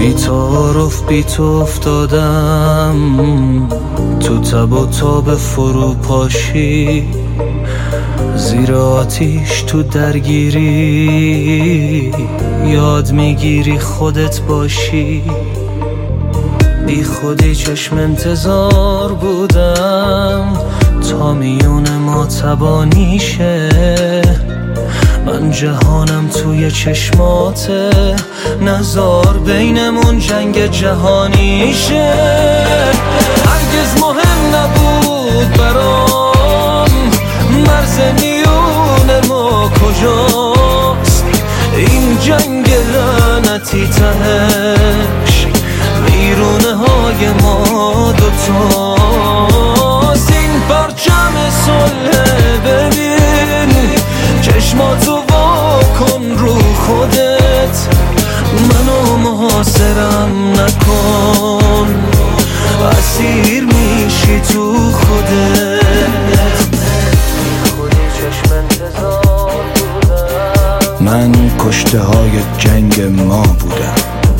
بی تعارف بی تو افتادم تو تب و تاب فروپاشی، زیر آتیش تو درگیری، یاد میگیری خودت باشی. بی خودی چشم انتظار بودم تا میون ما تبانیشه، من جهانم توی چشماته، نزار بینمون جنگ جهانیشه. هرگز مهم نبود برام مرز میون ما کجاست، این جنگ لعنتی تهش ویرونه های ما دوتاست. این پرچم صلح ببین، چشماتو وا کن رو خودت، منو محاصرم نکن، اسیر میشی تو خودت. خودی چشم انتظار بودم، من کشته های جنگ ما بودم،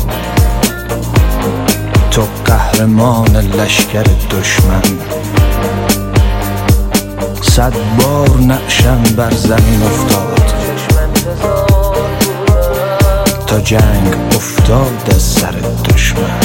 تو قهرمان لشکر دشمن. 100 بار نقشم بر زمین افتاد تا جنگ افتاد از سر دشمن.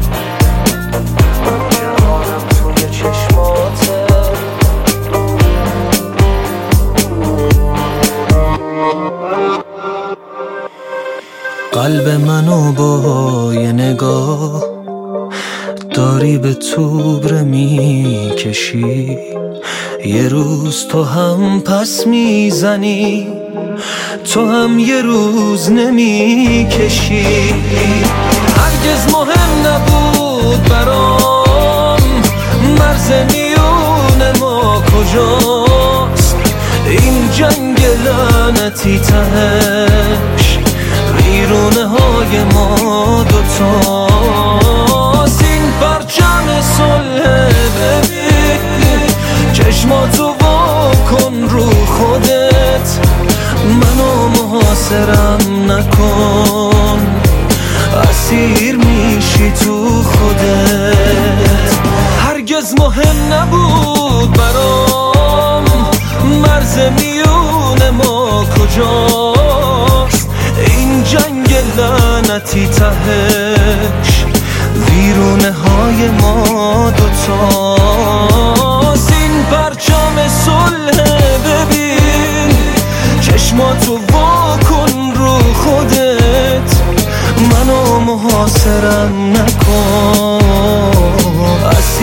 قلب منو با یه نگاه داری به توبره میکشی، یه روز تو هم پس میزنی، تو هم یه روز نمیکشی. هرگز مهم نبود برام مرز میون ما کجاست، این جنگ لعنتی تهش ویرونه های ما دوتاست. این پرچم صلح ببین، چشماتو وا کن رو خودت، منو محاصرم نکن، اسیر میشی تو خودت. هرگز مهم نبود برام مرز میون ما کجاست، این جنگ لعنتی تهش ویرونه های ما دوتاست. این پرچم صلح ببین، چشماتو وا کن رو خودت، منو محاصرم نکن،